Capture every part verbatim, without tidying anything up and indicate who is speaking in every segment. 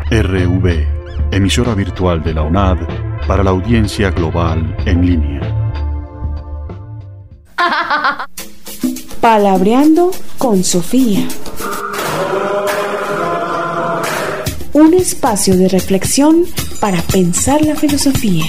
Speaker 1: R V, emisora virtual de la UNAD para la audiencia global en línea.
Speaker 2: Palabreando con Sofía. Un espacio de reflexión para pensar la filosofía.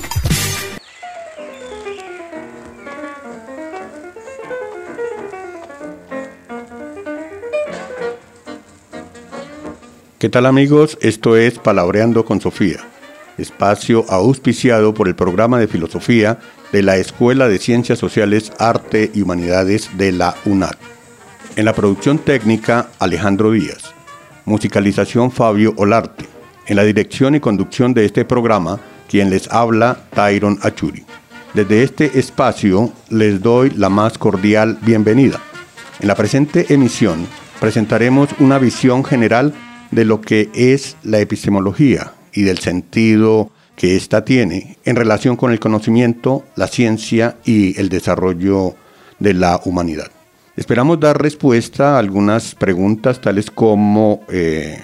Speaker 3: ¿Qué tal, amigos? Esto es Palabreando con Sofía, espacio auspiciado por el programa de filosofía de la Escuela de Ciencias Sociales, Arte y Humanidades de la UNAD. En la producción técnica, Alejandro Díaz. Musicalización, Fabio Olarte. En la dirección y conducción de este programa, quien les habla, Tyron Achuri. Desde este espacio les doy la más cordial bienvenida. En la presente emisión presentaremos una visión general de lo que es la epistemología y del sentido que ésta tiene en relación con el conocimiento, la ciencia y el desarrollo de la humanidad. Esperamos dar respuesta a algunas preguntas tales como eh,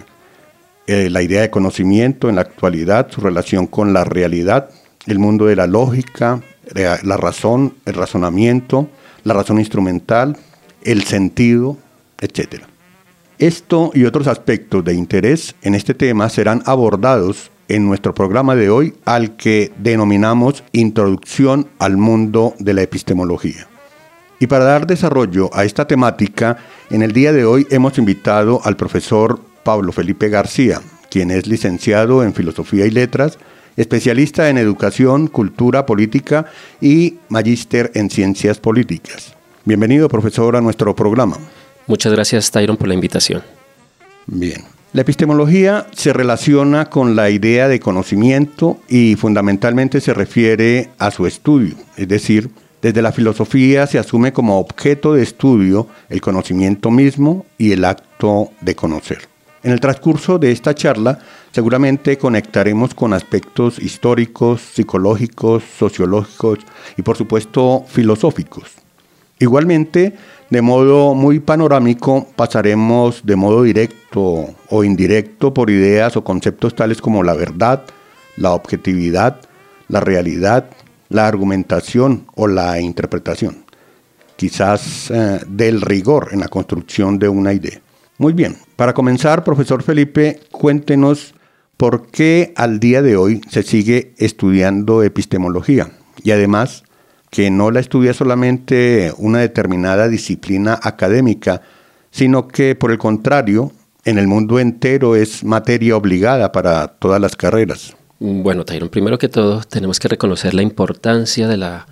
Speaker 3: eh, la idea de conocimiento en la actualidad, su relación con la realidad, el mundo de la lógica, eh, la razón, el razonamiento, la razón instrumental, el sentido, etcétera. Esto y otros aspectos de interés en este tema serán abordados en nuestro programa de hoy, al que denominamos Introducción al mundo de la epistemología. Y para dar desarrollo a esta temática, en el día de hoy hemos invitado al profesor Pablo Felipe García, quien es licenciado en Filosofía y Letras, especialista en Educación, Cultura, Política y magíster en Ciencias Políticas. Bienvenido, profesor, a nuestro programa.
Speaker 4: Muchas gracias, Tyron, por la invitación.
Speaker 3: Bien. La epistemología se relaciona con la idea de conocimiento y fundamentalmente se refiere a su estudio. Es decir, desde la filosofía se asume como objeto de estudio el conocimiento mismo y el acto de conocer. En el transcurso de esta charla, seguramente conectaremos con aspectos históricos, psicológicos, sociológicos y, por supuesto, filosóficos. Igualmente, de modo muy panorámico, pasaremos de modo directo o indirecto por ideas o conceptos tales como la verdad, la objetividad, la realidad, la argumentación o la interpretación, quizás eh, del rigor en la construcción de una idea. Muy bien, para comenzar, profesor Felipe, cuéntenos por qué al día de hoy se sigue estudiando epistemología y además que no la estudia solamente una determinada disciplina académica, sino que, por el contrario, en el mundo entero es materia obligada para todas las carreras.
Speaker 4: Bueno, Tyron, primero que todo tenemos que reconocer la importancia de la,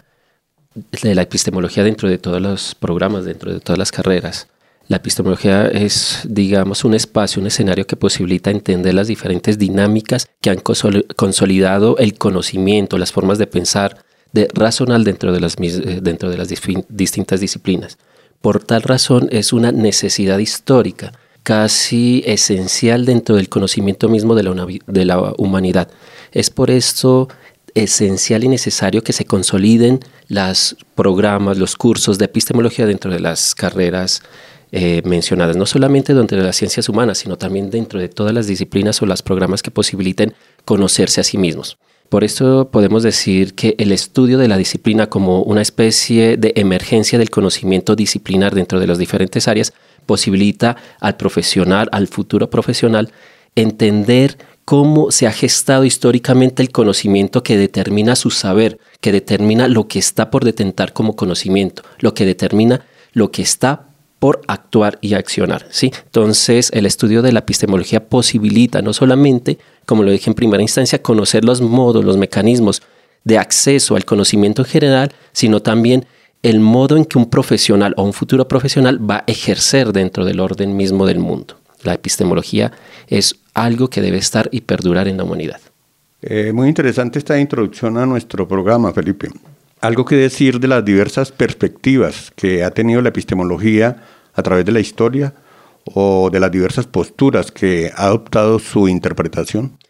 Speaker 4: de la epistemología dentro de todos los programas, dentro de todas las carreras. La epistemología es, digamos, un espacio, un escenario que posibilita entender las diferentes dinámicas que han consolidado el conocimiento, las formas de pensar, de razonar dentro de las, dentro de las distintas disciplinas. Por tal razón es una necesidad histórica, casi esencial dentro del conocimiento mismo de la, de la humanidad. Es por esto esencial y necesario que se consoliden los programas, los cursos de epistemología dentro de las carreras eh, mencionadas, no solamente dentro de las ciencias humanas, sino también dentro de todas las disciplinas o los programas que posibiliten conocerse a sí mismos. Por esto podemos decir que el estudio de la disciplina como una especie de emergencia del conocimiento disciplinar dentro de las diferentes áreas posibilita al profesional, al futuro profesional, entender cómo se ha gestado históricamente el conocimiento que determina su saber, que determina lo que está por detentar como conocimiento, lo que determina lo que está por actuar y accionar, ¿sí? Entonces, el estudio de la epistemología posibilita no solamente, como lo dije en primera instancia, conocer los modos, los mecanismos de acceso al conocimiento en general, sino también el modo en que un profesional o un futuro profesional va a ejercer dentro del orden mismo del mundo. La epistemología es algo que debe estar y perdurar en la humanidad.
Speaker 3: Eh, muy interesante esta introducción a nuestro programa, Felipe. Algo que decir de las diversas perspectivas que ha tenido la epistemología a través de la historia o de las diversas posturas que ha adoptado su interpretación.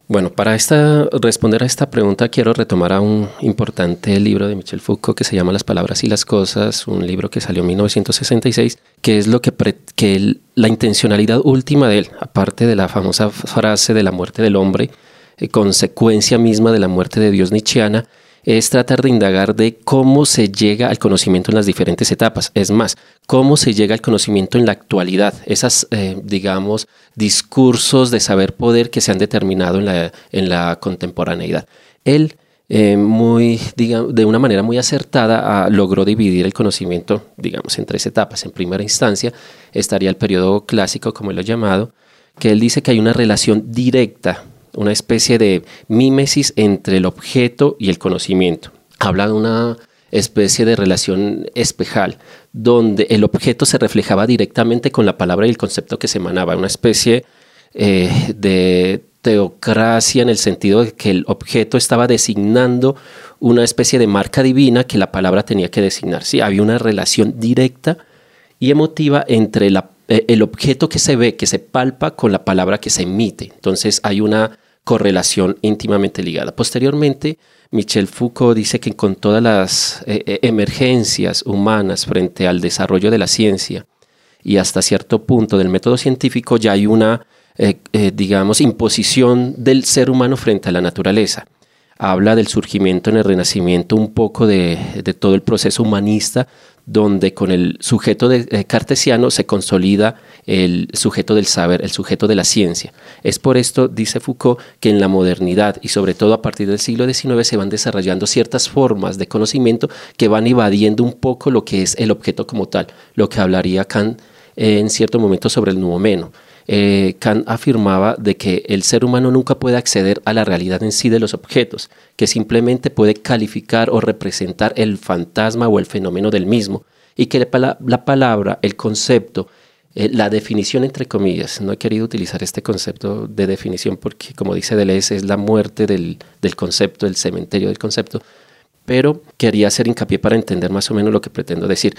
Speaker 4: Bueno, para esta, responder a esta pregunta quiero retomar a un importante libro de Michel Foucault que se llama Las palabras y las cosas, un libro que salió en mil novecientos sesenta y seis, que es lo que, pre, que el, la intencionalidad última de él, aparte de la famosa frase de la muerte del hombre, eh, consecuencia misma de la muerte de Dios nietzscheana, es tratar de indagar de cómo se llega al conocimiento en las diferentes etapas. Es más, cómo se llega al conocimiento en la actualidad. Esas, eh, digamos, discursos de saber poder que se han determinado en la, en la contemporaneidad. Él, eh, muy, digamos, de una manera muy acertada, ah, logró dividir el conocimiento, digamos, en tres etapas. En primera instancia estaría el periodo clásico, como él lo ha llamado, que él dice que hay una relación directa, una especie de mímesis entre el objeto y el conocimiento. Habla de una especie de relación espejal, donde el objeto se reflejaba directamente con la palabra y el concepto que se emanaba, una especie eh, de teocracia en el sentido de que el objeto estaba designando una especie de marca divina que la palabra tenía que designar. Sí, había una relación directa y emotiva entre la el objeto que se ve, que se palpa, con la palabra que se emite. Entonces hay una correlación íntimamente ligada. Posteriormente, Michel Foucault dice que con todas las eh, emergencias humanas frente al desarrollo de la ciencia y hasta cierto punto del método científico, ya hay una, eh, eh, digamos, imposición del ser humano frente a la naturaleza. Habla del surgimiento en el Renacimiento un poco de, de todo el proceso humanista, donde con el sujeto de, eh, cartesiano se consolida el sujeto del saber, el sujeto de la ciencia. Es por esto, dice Foucault, que en la modernidad y sobre todo a partir del siglo diecinueve se van desarrollando ciertas formas de conocimiento que van evadiendo un poco lo que es el objeto como tal, lo que hablaría Kant eh, en cierto momento sobre el noumeno. Eh, Kant afirmaba de que el ser humano nunca puede acceder a la realidad en sí de los objetos, que simplemente puede calificar o representar el fantasma o el fenómeno del mismo, y que la, la palabra, el concepto, eh, la definición entre comillas, no he querido utilizar este concepto de definición porque, como dice Deleuze, es la muerte del, del concepto, el cementerio del concepto, pero quería hacer hincapié para entender más o menos lo que pretendo decir.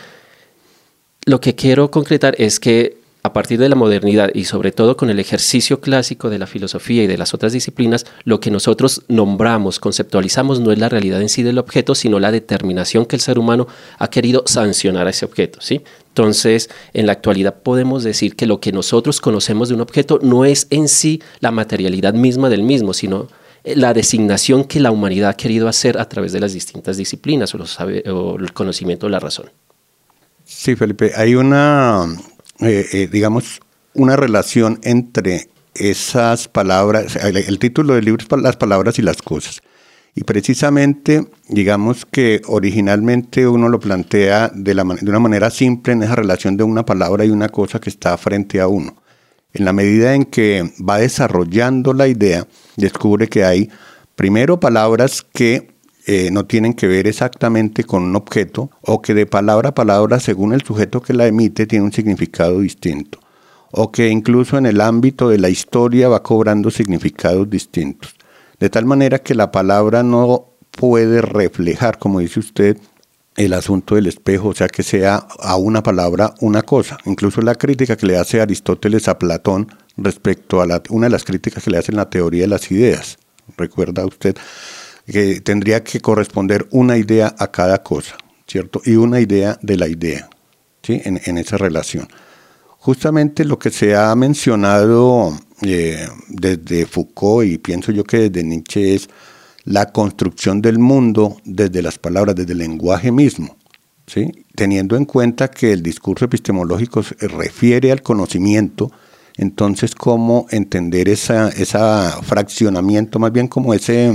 Speaker 4: Lo que quiero concretar es que a partir de la modernidad y sobre todo con el ejercicio clásico de la filosofía y de las otras disciplinas, lo que nosotros nombramos, conceptualizamos, no es la realidad en sí del objeto, sino la determinación que el ser humano ha querido sancionar a ese objeto, ¿sí? Entonces, en la actualidad podemos decir que lo que nosotros conocemos de un objeto no es en sí la materialidad misma del mismo, sino la designación que la humanidad ha querido hacer a través de las distintas disciplinas o, los sabe, o el conocimiento de la razón.
Speaker 3: Sí, Felipe, hay una... Eh, eh, digamos, una relación entre esas palabras, el, el título del libro es Las palabras y las cosas. Y precisamente, digamos que originalmente uno lo plantea de, la, de una manera simple en esa relación de una palabra y una cosa que está frente a uno. En la medida en que va desarrollando la idea, descubre que hay primero palabras que Eh, no tienen que ver exactamente con un objeto o que de palabra a palabra, según el sujeto que la emite, tiene un significado distinto o que incluso en el ámbito de la historia va cobrando significados distintos. De tal manera que la palabra no puede reflejar, como dice usted, el asunto del espejo, o sea, que sea a una palabra una cosa. Incluso la crítica que le hace Aristóteles a Platón respecto a la, una de las críticas que le hace en la teoría de las ideas. ¿Recuerda usted? Que tendría que corresponder una idea a cada cosa, ¿cierto? Y una idea de la idea, ¿sí? En, en esa relación. Justamente lo que se ha mencionado eh, desde Foucault y pienso yo que desde Nietzsche es la construcción del mundo desde las palabras, desde el lenguaje mismo, ¿sí? Teniendo en cuenta que el discurso epistemológico se refiere al conocimiento, entonces cómo entender esa, esa fraccionamiento, más bien como ese...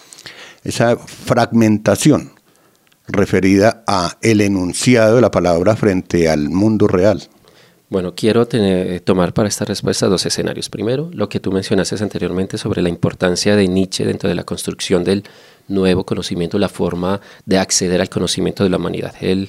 Speaker 3: esa fragmentación referida a el enunciado de la palabra frente al mundo real.
Speaker 4: Bueno, quiero tener, tomar para esta respuesta dos escenarios. Primero, lo que tú mencionaste anteriormente sobre la importancia de Nietzsche dentro de la construcción del nuevo conocimiento, la forma de acceder al conocimiento de la humanidad. Él,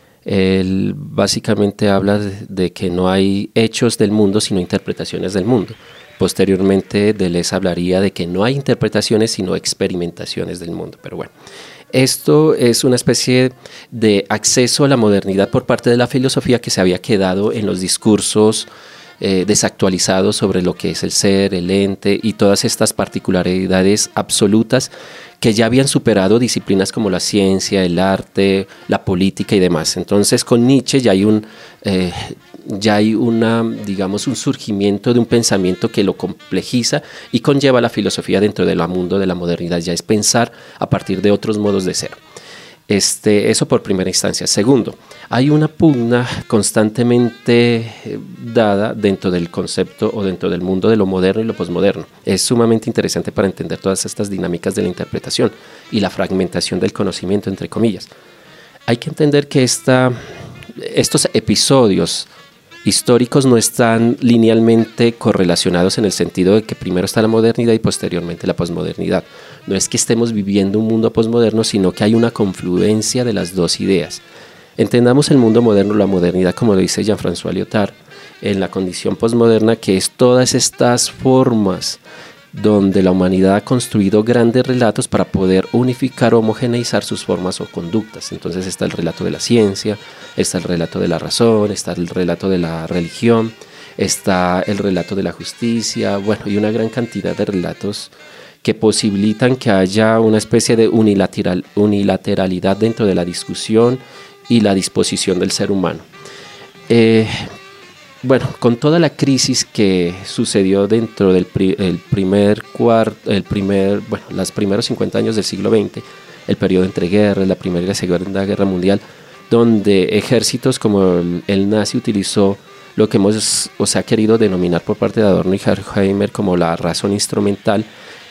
Speaker 4: él básicamente habla de, de que no hay hechos del mundo, sino interpretaciones del mundo. Posteriormente, Deleuze hablaría de que no hay interpretaciones, sino experimentaciones del mundo. Pero bueno, esto es una especie de acceso a la modernidad por parte de la filosofía que se había quedado en los discursos eh, desactualizado sobre lo que es el ser, el ente y todas estas particularidades absolutas que ya habían superado disciplinas como la ciencia, el arte, la política y demás. Entonces con Nietzsche ya hay un... Eh, ya hay una, digamos, un surgimiento de un pensamiento que lo complejiza y conlleva la filosofía dentro del mundo de la modernidad. Ya es pensar a partir de otros modos de ser. Este, eso por primera instancia. Segundo, hay una pugna constantemente dada dentro del concepto o dentro del mundo de lo moderno y lo posmoderno. Es sumamente interesante para entender todas estas dinámicas de la interpretación y la fragmentación del conocimiento, entre comillas. Hay que entender que esta, estos episodios históricos no están linealmente correlacionados en el sentido de que primero está la modernidad y posteriormente la posmodernidad. No es que estemos viviendo un mundo posmoderno, sino que hay una confluencia de las dos ideas. Entendamos el mundo moderno, la modernidad, como lo dice Jean-François Lyotard, en la condición posmoderna, que es todas estas formas donde la humanidad ha construido grandes relatos para poder unificar o homogeneizar sus formas o conductas. Entonces está el relato de la ciencia, está el relato de la razón, está el relato de la religión, está el relato de la justicia, bueno, y una gran cantidad de relatos que posibilitan que haya una especie de unilateral, unilateralidad dentro de la discusión y la disposición del ser humano. Eh, Bueno, con toda la crisis que sucedió dentro del pri el primer cuarto, el primer, bueno, los primeros cincuenta años del siglo veinte, el periodo entre guerras, la Primera y la Segunda Guerra Mundial, donde ejércitos como el, el nazi utilizó lo que hemos, o se ha querido denominar por parte de Adorno y Horkheimer como la razón instrumental,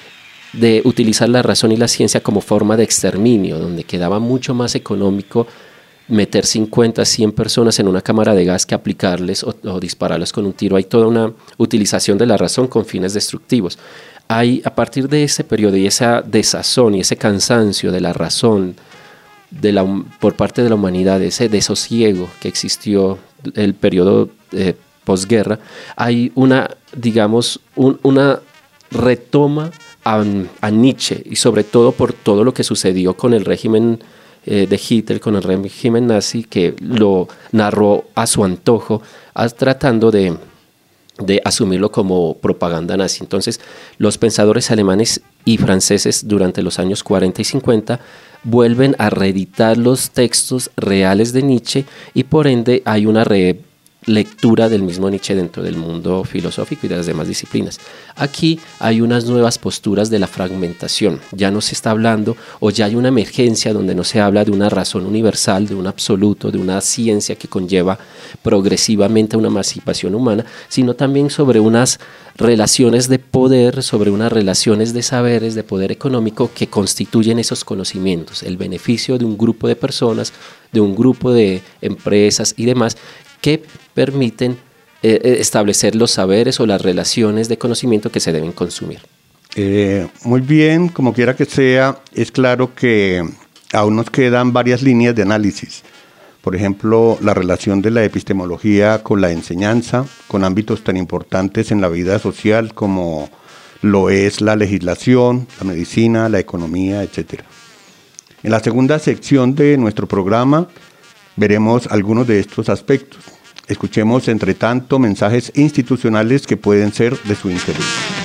Speaker 4: de utilizar la razón y la ciencia como forma de exterminio, donde quedaba mucho más económico meter cincuenta, cien personas en una cámara de gas que aplicarles o, o dispararles con un tiro. Hay toda una utilización de la razón con fines destructivos. Hay, a partir de ese periodo y esa desazón y ese cansancio de la razón de la, por parte de la humanidad, ese desosiego que existió el periodo eh, posguerra, hay una, digamos, un, una retoma a, a Nietzsche, y sobre todo por todo lo que sucedió con el régimen de Hitler, con el régimen nazi, que lo narró a su antojo, tratando de, de asumirlo como propaganda nazi. Entonces, los pensadores alemanes y franceses durante los años cuarenta y cincuenta vuelven a reeditar los textos reales de Nietzsche, y por ende hay una re lectura del mismo Nietzsche dentro del mundo filosófico y de las demás disciplinas. Aquí hay unas nuevas posturas de la fragmentación. Ya no se está hablando, o ya hay una emergencia donde no se habla de una razón universal, de un absoluto, de una ciencia que conlleva progresivamente una emancipación humana, sino también sobre unas relaciones de poder, sobre unas relaciones de saberes, de poder económico que constituyen esos conocimientos, el beneficio de un grupo de personas, de un grupo de empresas y demás, que permiten eh, establecer los saberes o las relaciones de conocimiento que se deben consumir.
Speaker 3: Eh, muy bien, como quiera que sea, es claro que aún nos quedan varias líneas de análisis. Por ejemplo, la relación de la epistemología con la enseñanza, con ámbitos tan importantes en la vida social como lo es la legislación, la medicina, la economía, etcétera. En la segunda sección de nuestro programa veremos algunos de estos aspectos. Escuchemos, entre tanto, mensajes institucionales que pueden ser de su interés.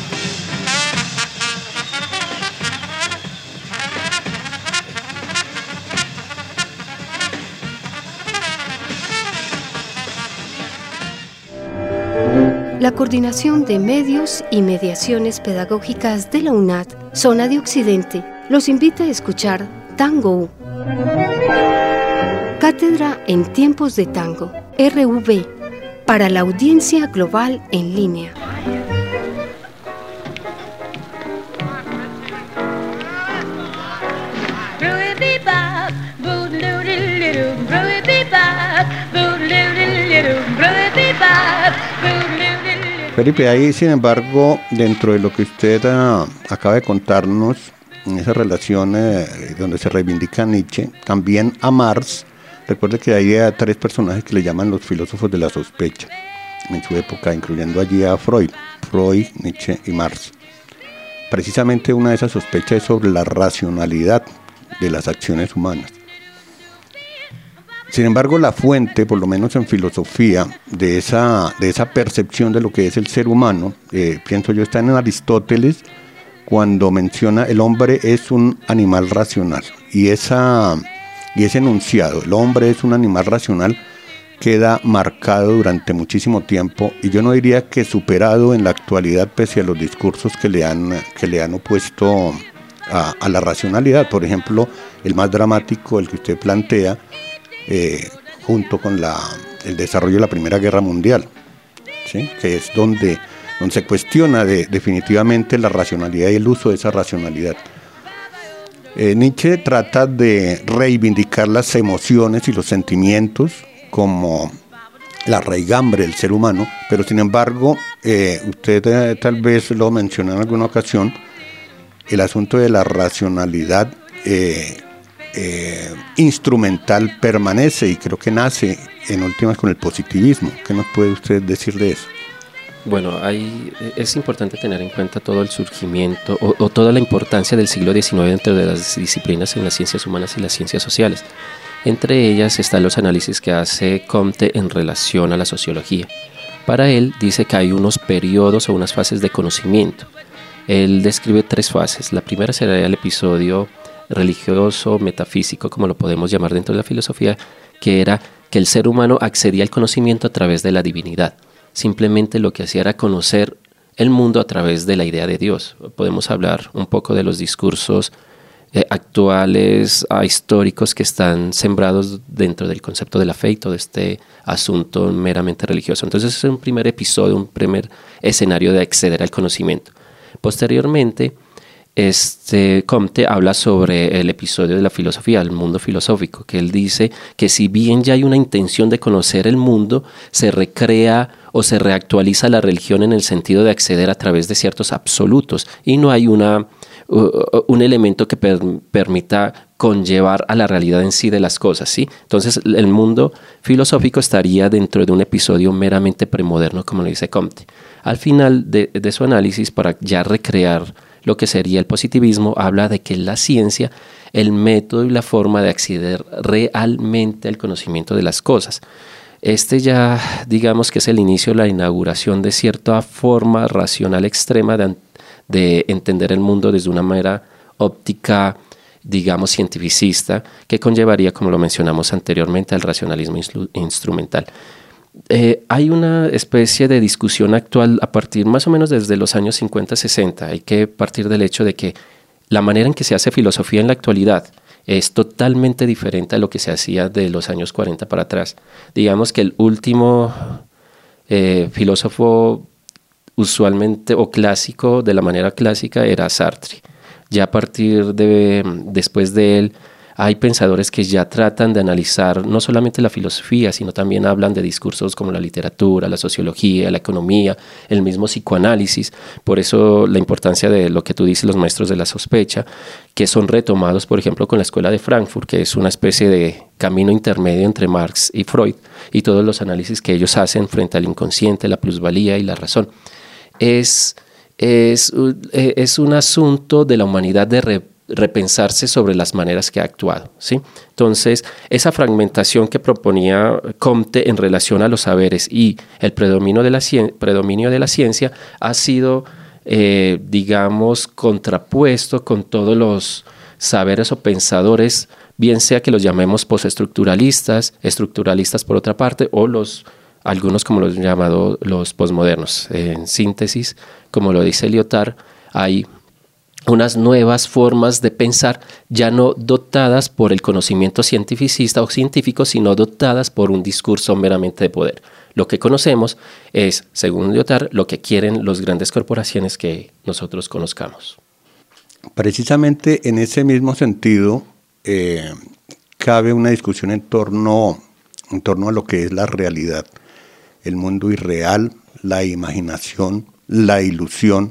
Speaker 5: La Coordinación de Medios y Mediaciones Pedagógicas de la UNAD, Zona de Occidente, los invita a escuchar Tango. Cátedra en Tiempos de Tango, R V, para la audiencia global en línea.
Speaker 3: Felipe, ahí sin embargo, dentro de lo que usted uh, acaba de contarnos, en esa relación eh, donde se reivindica a Nietzsche, también a Marx. Recuerde que hay a tres personajes que le llaman los filósofos de la sospecha en su época, incluyendo allí a Freud, Freud, Nietzsche y Marx. Precisamente una de esas sospechas es sobre la racionalidad de las acciones humanas. sin embargo, la fuente, por lo menos en filosofía, de esa, de esa percepción de lo que es el ser humano, eh, pienso yo, está en Aristóteles, cuando menciona el hombre es un animal racional. Y, esa, y ese enunciado, el hombre es un animal racional, queda marcado durante muchísimo tiempo, y yo no diría que superado en la actualidad, pese a los discursos que le han, que le han opuesto a, a la racionalidad. Por ejemplo, el más dramático, el que usted plantea, eh, junto con la, el desarrollo de la Primera Guerra Mundial, ¿sí? Que es donde, donde se cuestiona de, definitivamente la racionalidad y el uso de esa racionalidad. Eh, Nietzsche trata de reivindicar las emociones y los sentimientos como la raigambre del ser humano, pero sin embargo, eh, usted eh, tal vez lo mencionó en alguna ocasión, el asunto de la racionalidad eh, eh, instrumental permanece, y creo que nace en últimas con el positivismo. ¿Qué nos puede usted decir de eso?
Speaker 4: Bueno, hay, es importante tener en cuenta todo el surgimiento o, o toda la importancia del siglo diecinueve dentro de las disciplinas en las ciencias humanas y las ciencias sociales. Entre ellas están los análisis que hace Comte en relación a la sociología. Para él dice que hay unos periodos o unas fases de conocimiento. Él describe tres fases. La primera será el episodio religioso, metafísico, como lo podemos llamar dentro de la filosofía, que era que el ser humano accedía al conocimiento a través de la divinidad. Simplemente lo que hacía era conocer el mundo a través de la idea de Dios. Podemos hablar un poco de los discursos eh, actuales, ah, históricos, que están sembrados dentro del concepto de la fe y todo este asunto meramente religioso. Entonces es un primer episodio, un primer escenario de acceder al conocimiento. Posteriormente, este Comte habla sobre el episodio de la filosofía, el mundo filosófico, que él dice que si bien ya hay una intención de conocer el mundo, se recrea o se reactualiza la religión en el sentido de acceder a través de ciertos absolutos, y no hay una, uh, un elemento que per, permita conllevar a la realidad en sí de las cosas, ¿sí? Entonces el mundo filosófico estaría dentro de un episodio meramente premoderno, como lo dice Comte. Al final de, de su análisis, para ya recrear lo que sería el positivismo, habla de que la ciencia, el método y la forma de acceder realmente al conocimiento de las cosas. Este ya, digamos que es el inicio, la inauguración de cierta forma racional extrema de, de entender el mundo desde una manera óptica, digamos, cientificista, que conllevaría, como lo mencionamos anteriormente, al racionalismo instrumental. Eh, hay una especie de discusión actual a partir más o menos desde los años cincuenta sesenta. Hay que partir del hecho de que la manera en que se hace filosofía en la actualidad es totalmente diferente a lo que se hacía de los años cuarenta para atrás. Digamos que el último eh, filósofo usualmente o clásico, de la manera clásica, era Sartre. Ya a partir de después de él, hay pensadores que ya tratan de analizar no solamente la filosofía, sino también hablan de discursos como la literatura, la sociología, la economía, el mismo psicoanálisis. Por eso la importancia de lo que tú dices, los maestros de la sospecha, que son retomados, por ejemplo, con la Escuela de Frankfurt, que es una especie de camino intermedio entre Marx y Freud, y todos los análisis que ellos hacen frente al inconsciente, la plusvalía y la razón. Es, es, es un asunto de la humanidad de re, repensarse sobre las maneras que ha actuado, ¿sí? Entonces, esa fragmentación que proponía Comte en relación a los saberes y el predominio de la, cien, predominio de la ciencia ha sido, eh, digamos, contrapuesto con todos los saberes o pensadores, bien sea que los llamemos postestructuralistas, estructuralistas por otra parte, o los algunos como los llamados los posmodernos. En síntesis, como lo dice Lyotard, hay unas nuevas formas de pensar, ya no dotadas por el conocimiento cientificista o científico, sino dotadas por un discurso meramente de poder. Lo que conocemos es, según Lyotard, lo que quieren las grandes corporaciones que nosotros conozcamos.
Speaker 3: Precisamente en ese mismo sentido, eh, cabe una discusión en torno, en torno a lo que es la realidad, el mundo irreal, la imaginación, la ilusión,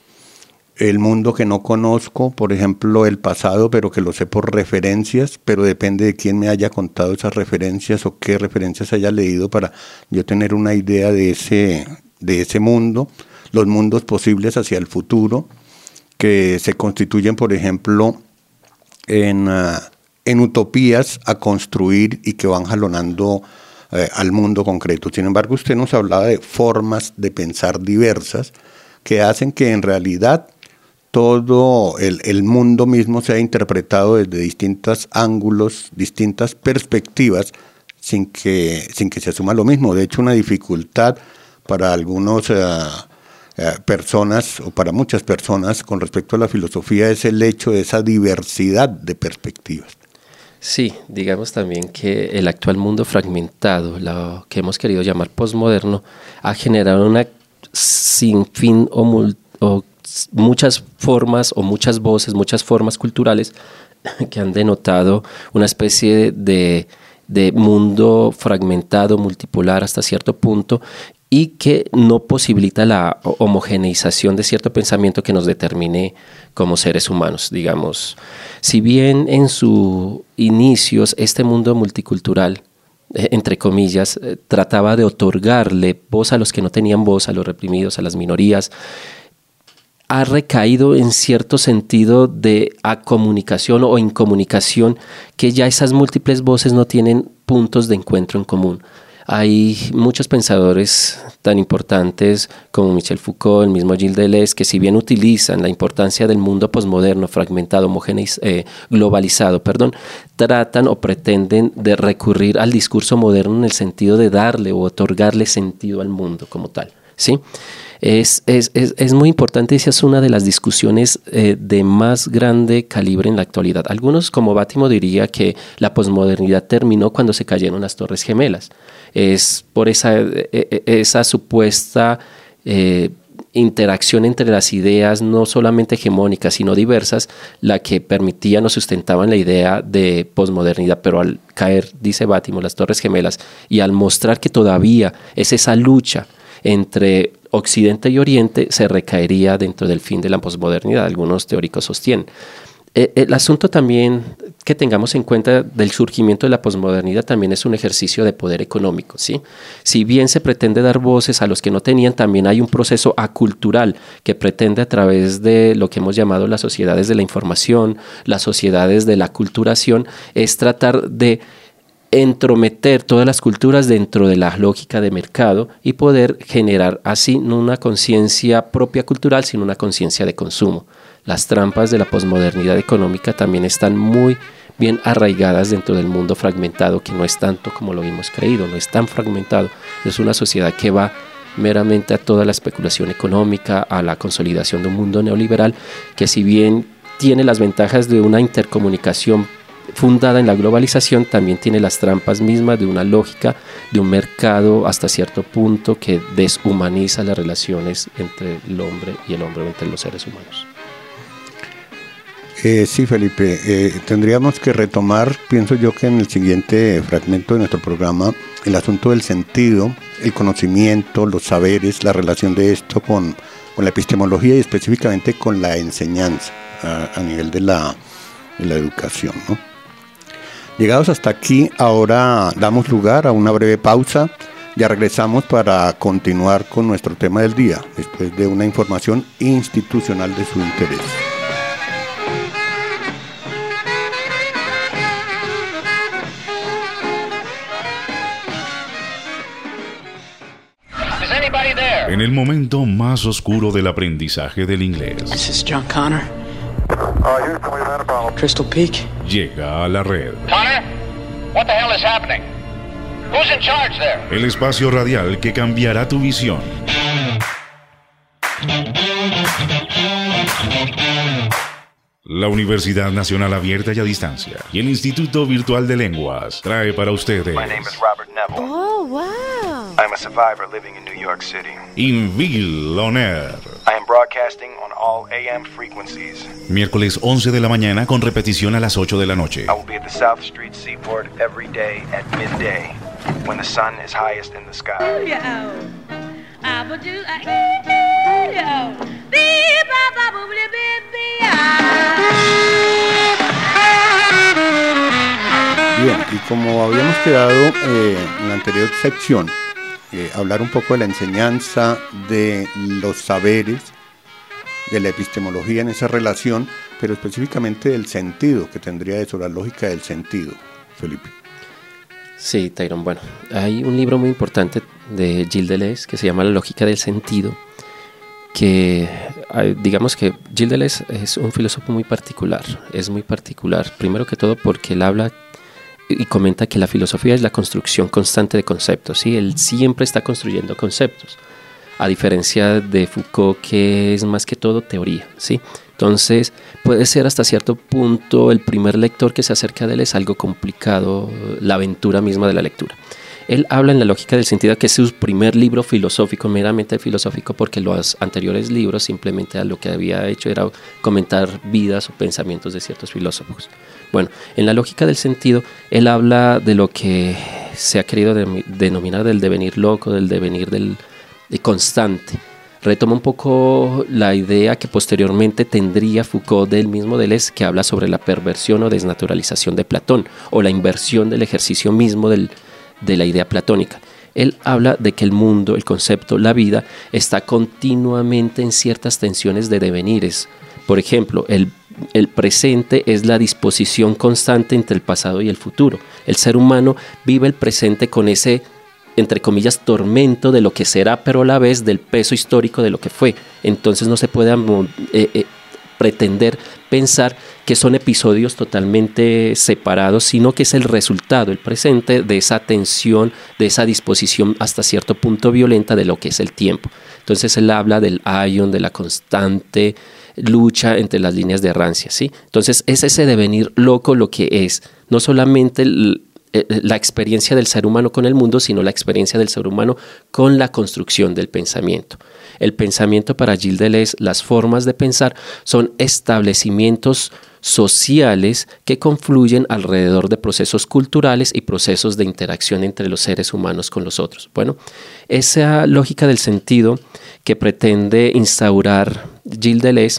Speaker 3: el mundo que no conozco, por ejemplo, el pasado, pero que lo sé por referencias, pero depende de quién me haya contado esas referencias o qué referencias haya leído para yo tener una idea de ese, de ese mundo, los mundos posibles hacia el futuro, que se constituyen, por ejemplo, en, uh, en utopías a construir y que van jalonando eh, al mundo concreto. Sin embargo, usted nos hablaba de formas de pensar diversas que hacen que en realidad todo el, el mundo mismo sea interpretado desde distintos ángulos, distintas perspectivas, sin que, sin que se asuma lo mismo. De hecho, una dificultad para algunas uh, uh, personas, o para muchas personas, con respecto a la filosofía, es el hecho de esa diversidad de perspectivas.
Speaker 4: Sí, digamos también que el actual mundo fragmentado, lo que hemos querido llamar posmoderno, ha generado una sinfín o, mul- o muchas formas o muchas voces, muchas formas culturales que han denotado una especie de, de mundo fragmentado, multipolar hasta cierto punto, y que no posibilita la homogeneización de cierto pensamiento que nos determine como seres humanos, digamos. Si bien en sus inicios este mundo multicultural, eh, entre comillas, eh, trataba de otorgarle voz a los que no tenían voz, a los reprimidos, a las minorías, ha recaído en cierto sentido de acomunicación o incomunicación, que ya esas múltiples voces no tienen puntos de encuentro en común. Hay muchos pensadores tan importantes como Michel Foucault, el mismo Gilles Deleuze, que si bien utilizan la importancia del mundo posmoderno, fragmentado, homogéneo, eh, globalizado, perdón, tratan o pretenden de recurrir al discurso moderno en el sentido de darle o otorgarle sentido al mundo como tal, ¿sí? Es, es, es, es muy importante, esa es una de las discusiones eh, de más grande calibre en la actualidad. Algunos, como Bátimo, diría que la posmodernidad terminó cuando se cayeron las Torres Gemelas. Es por esa, eh, esa supuesta eh, interacción entre las ideas, no solamente hegemónicas, sino diversas, la que permitían o sustentaban la idea de posmodernidad. Pero al caer, dice Bátimo, las Torres Gemelas, y al mostrar que todavía es esa lucha entre Occidente y Oriente, se recaería dentro del fin de la posmodernidad. Algunos teóricos sostienen. Eh, el asunto también que tengamos en cuenta del surgimiento de la posmodernidad también es un ejercicio de poder económico, ¿sí? Si bien se pretende dar voces a los que no tenían, también hay un proceso acultural que pretende, a través de lo que hemos llamado las sociedades de la información, las sociedades de la aculturación, es tratar de entrometer todas las culturas dentro de la lógica de mercado y poder generar así no una conciencia propia cultural, sino una conciencia de consumo. Las trampas de la posmodernidad económica también están muy bien arraigadas dentro del mundo fragmentado, que no es tanto como lo hemos creído, no es tan fragmentado. Es una sociedad que va meramente a toda la especulación económica, a la consolidación de un mundo neoliberal, que si bien tiene las ventajas de una intercomunicación fundada en la globalización, también tiene las trampas mismas de una lógica de un mercado hasta cierto punto que deshumaniza las relaciones entre el hombre y el hombre, entre los seres humanos.
Speaker 3: Eh, sí, Felipe, eh, tendríamos que retomar, pienso yo, que en el siguiente fragmento de nuestro programa, el asunto del sentido, el conocimiento, los saberes, la relación de esto con, con la epistemología y específicamente con la enseñanza a, a nivel de la, de la educación, ¿no? Llegados hasta aquí, ahora damos lugar a una breve pausa. Ya regresamos para continuar con nuestro tema del día, después de una información institucional de su interés.
Speaker 6: En el momento más oscuro del aprendizaje del inglés,
Speaker 7: This is John Connor. Crystal Peak.
Speaker 6: llega a la red.
Speaker 8: Connor, what the hell is happening? Who's in charge there?
Speaker 6: El espacio radial que cambiará tu visión. La Universidad Nacional Abierta y a Distancia y el Instituto Virtual de Lenguas trae para ustedes
Speaker 9: My name is Robert Neville.
Speaker 10: Oh, wow.
Speaker 9: I'm a survivor living in New York City.
Speaker 6: Invil On Air.
Speaker 9: I am broadcasting on all A M frequencies.
Speaker 6: Miércoles once de la mañana con repetición a las ocho de la noche.
Speaker 9: I will be at the South Street Seaport every day at midday when the sun is highest in the sky.
Speaker 3: Bien, y como habíamos quedado eh, en la anterior sección, eh, hablar un poco de la enseñanza, de los saberes, de la epistemología en esa relación, pero específicamente del sentido que tendría eso, la lógica del sentido, Felipe.
Speaker 4: Sí, Tyrone, bueno, hay un libro muy importante de Gilles Deleuze que se llama La lógica del sentido, que digamos que Gilles Deleuze es un filósofo muy particular, es muy particular, primero que todo porque él habla y comenta que la filosofía es la construcción constante de conceptos, ¿sí? Él siempre está construyendo conceptos, a diferencia de Foucault, que es más que todo teoría, ¿sí? Entonces puede ser hasta cierto punto el primer lector que se acerca de él es algo complicado, la aventura misma de la lectura. Él habla en La lógica del sentido, que es su primer libro filosófico, meramente filosófico, porque los anteriores libros simplemente lo que había hecho era comentar vidas o pensamientos de ciertos filósofos. Bueno, en La lógica del sentido, él habla de lo que se ha querido de, denominar del devenir loco, del devenir del, de constante. Retoma un poco la idea que posteriormente tendría Foucault del mismo Deleuze, que habla sobre la perversión o desnaturalización de Platón, o la inversión del ejercicio mismo del, de la idea platónica. Él habla de que el mundo, el concepto, la vida, está continuamente en ciertas tensiones de devenires. Por ejemplo, el, el presente es la disposición constante entre el pasado y el futuro. El ser humano vive el presente con ese, entre comillas, tormento de lo que será, pero a la vez del peso histórico de lo que fue. Entonces no se puede eh, eh, pretender pensar que son episodios totalmente separados, sino que es el resultado, el presente, de esa tensión, de esa disposición hasta cierto punto violenta de lo que es el tiempo. Entonces él habla del aion, de la constante lucha entre las líneas de errancia, ¿sí? Entonces es ese devenir loco lo que es, no solamente el, la experiencia del ser humano con el mundo, sino la experiencia del ser humano con la construcción del pensamiento. El pensamiento para Gilles Deleuze, las formas de pensar son establecimientos sociales que confluyen alrededor de procesos culturales y procesos de interacción entre los seres humanos con los otros. Bueno, esa lógica del sentido que pretende instaurar Gilles Deleuze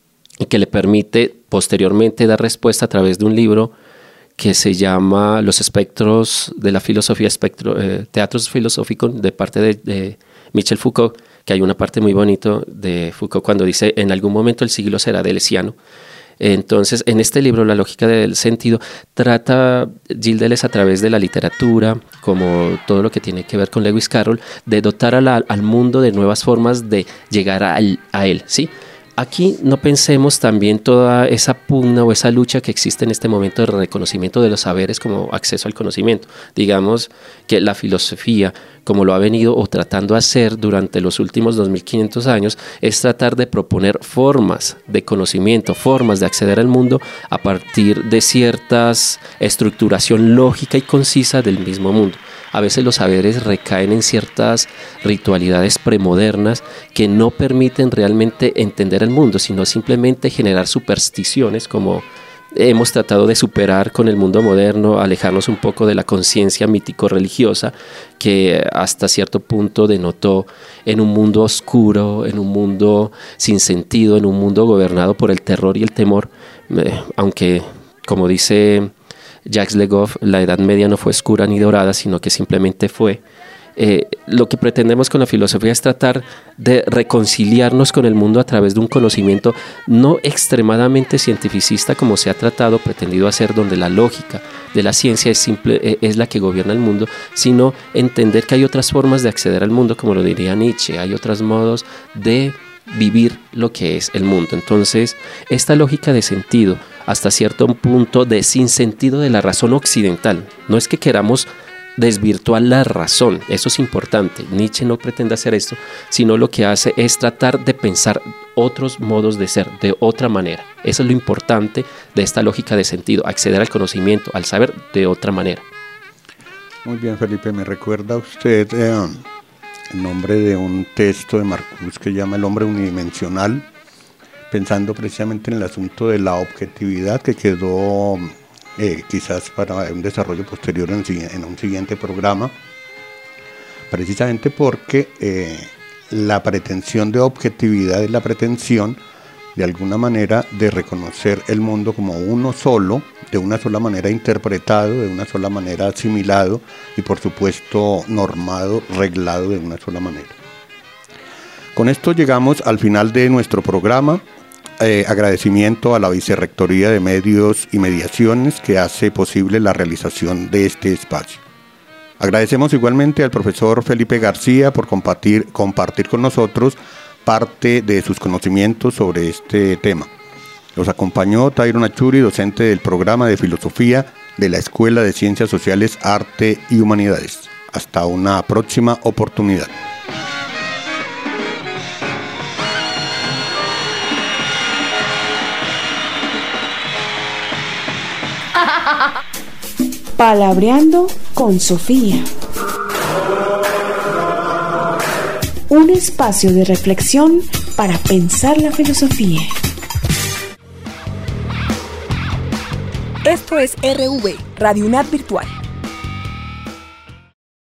Speaker 4: y que le permite posteriormente dar respuesta a través de un libro que se llama Los espectros de la filosofía, espectro, eh, teatros filosóficos, de parte de, de Michel Foucault, que hay una parte muy bonita de Foucault cuando dice: en algún momento el siglo será deleuziano. Entonces, en este libro, La lógica del sentido, trata Gilles Deleuze a través de la literatura, como todo lo que tiene que ver con Lewis Carroll, de dotar a la, al mundo de nuevas formas de llegar a, a él, ¿sí? Aquí no pensemos también toda esa pugna o esa lucha que existe en este momento de reconocimiento de los saberes como acceso al conocimiento. Digamos que la filosofía, como lo ha venido o tratando de hacer durante los últimos dos mil quinientos años, es tratar de proponer formas de conocimiento, formas de acceder al mundo a partir de ciertas estructuración lógica y concisa del mismo mundo. A veces los saberes recaen en ciertas ritualidades premodernas que no permiten realmente entender el mundo, sino simplemente generar supersticiones, como hemos tratado de superar con el mundo moderno, alejarnos un poco de la conciencia mítico-religiosa que hasta cierto punto denotó en un mundo oscuro, en un mundo sin sentido, en un mundo gobernado por el terror y el temor, eh, aunque, como dice Jacques Le Goff, la Edad Media no fue oscura ni dorada, sino que simplemente fue. Eh, lo que pretendemos con la filosofía es tratar de reconciliarnos con el mundo a través de un conocimiento no extremadamente cientificista como se ha tratado, pretendido hacer, donde la lógica de la ciencia es, simple, eh, es la que gobierna el mundo, sino entender que hay otras formas de acceder al mundo, como lo diría Nietzsche, hay otros modos de vivir lo que es el mundo. Entonces, esta lógica de sentido, hasta cierto punto de sinsentido de la razón occidental, no es que queramos desvirtuar la razón, eso es importante, Nietzsche no pretende hacer esto, sino lo que hace es tratar de pensar otros modos de ser, de otra manera. Eso es lo importante de esta lógica de sentido, acceder al conocimiento, al saber de otra manera.
Speaker 3: Muy bien, Felipe, me recuerda usted eh, el nombre de un texto de Marcuse que llama El hombre unidimensional, pensando precisamente en el asunto de la objetividad, que quedó eh, quizás para un desarrollo posterior en, en un siguiente programa, precisamente porque eh, la pretensión de objetividad es la pretensión de alguna manera de reconocer el mundo como uno solo, de una sola manera interpretado, de una sola manera asimilado y por supuesto normado, reglado de una sola manera. Con esto llegamos al final de nuestro programa. eh, agradecimiento a la Vicerrectoría de Medios y Mediaciones que hace posible la realización de este espacio. Agradecemos igualmente al profesor Felipe García por compartir, compartir con nosotros parte de sus conocimientos sobre este tema. Los acompañó Tairo Nachuri, docente del programa de Filosofía de la Escuela de Ciencias Sociales, Arte y Humanidades. Hasta una próxima oportunidad.
Speaker 2: Palabreando con Sofía. Un espacio de reflexión para pensar la filosofía.
Speaker 7: Esto es R V, Radio UNAD Virtual.